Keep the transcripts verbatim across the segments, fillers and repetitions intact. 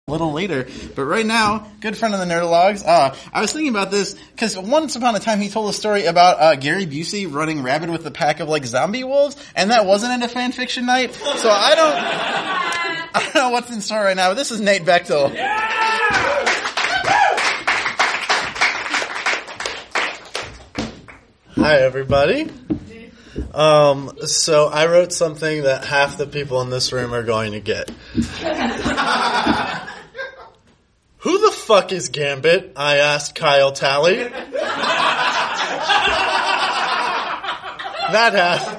a little later. But right now, good friend of the Nerdologues, uh, I was thinking about this, because once upon a time he told a story about uh, Gary Busey running rabid with a pack of, like, zombie wolves, and that wasn't at a fan fiction night, so I don't, I don't know what's in store right now, but this is Nate Bechtel. Hi, everybody. Um, so I wrote something that half the people in this room are going to get. Who the fuck is Gambit? I asked Kyle Talley. That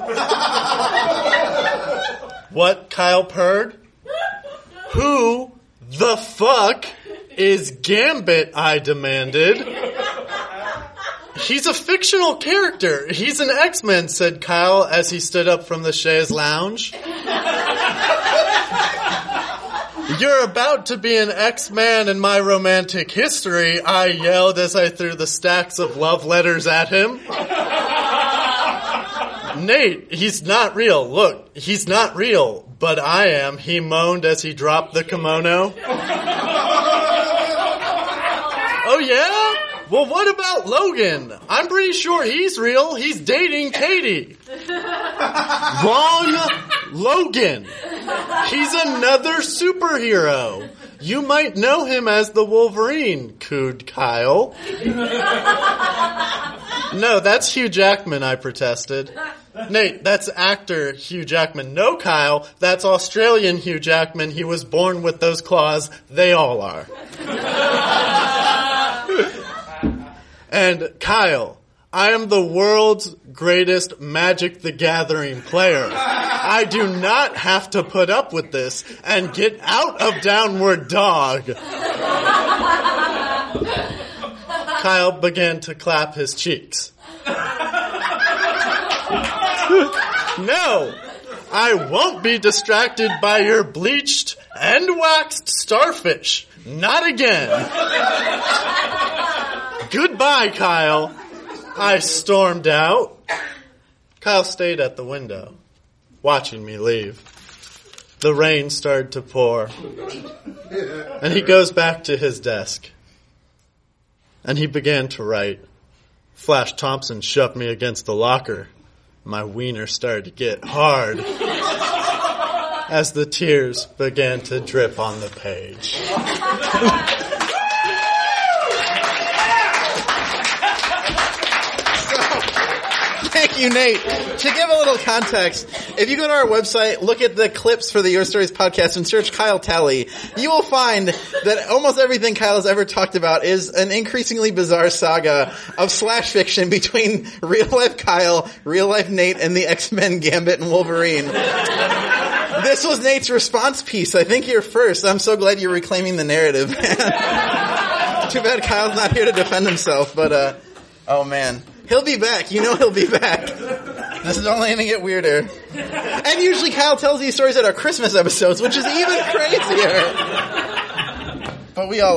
half. What, Kyle purred? Who the fuck is Gambit? I demanded. He's a fictional character. He's an X-Men, said Kyle as he stood up from the chaise lounge. You're about to be an X-Man in my romantic history, I yelled as I threw the stacks of love letters at him. Nate, he's not real. Look, he's not real, but I am, he moaned as he dropped the kimono. Oh yeah? Well, what about Logan? I'm pretty sure he's real. He's dating Katie. Wrong Logan. He's another superhero. You might know him as the Wolverine, cooed Kyle. No, that's Hugh Jackman, I protested. Nate, that's actor Hugh Jackman. No, Kyle, that's Australian Hugh Jackman. He was born with those claws. They all are. And Kyle, I am the world's greatest Magic the Gathering player. I do not have to put up with this and get out of Downward Dog. Kyle began to clap his cheeks. No, I won't be distracted by your bleached and waxed starfish. Not again. Goodbye, Kyle. I stormed out. Kyle stayed at the window, watching me leave. The rain started to pour, and he goes back to his desk, and he began to write. Flash Thompson shoved me against the locker. My wiener started to get hard as the tears began to drip on the page. Thank you, Nate. To give a little context, if you go to our website, look at the clips for the Your Stories podcast and search Kyle Talley, you will find that almost everything Kyle has ever talked about is an increasingly bizarre saga of slash fiction between real-life Kyle, real-life Nate, and the X-Men Gambit and Wolverine. This was Nate's response piece. I think you're first. I'm so glad you're reclaiming the narrative. Too bad Kyle's not here to defend himself, but, uh, oh man. He'll be back. You know he'll be back. This is only going to get weirder. And usually Kyle tells these stories at our Christmas episodes, which is even crazier. But we all